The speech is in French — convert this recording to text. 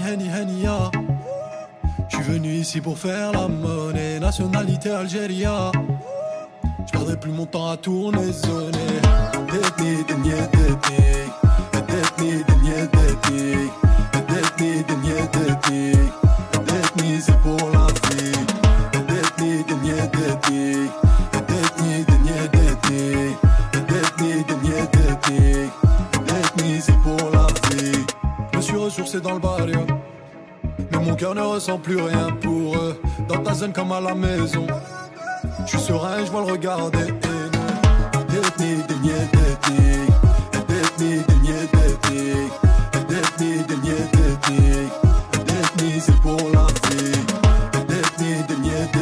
henny, ya. J'suis venu ici pour faire la monnaie, nationalité Algéria. J'perdrai plus mon temps à tourner zoner. Détni, dénié, détni. Détni, dénié, détni. Détni, dénié, détni. Détni, c'est pour la vie. Détni, dénié, détni. Détni, dénié, détni. Détni, dénié, détni. Détni, c'est pour la vie. Je me suis ressourcé dans le barrio, mais mon cœur ne ressent plus rien pour eux. Dans ta zone comme à la maison, je suis serein, je vois le regarder. Détni, dénié, détni. Détni,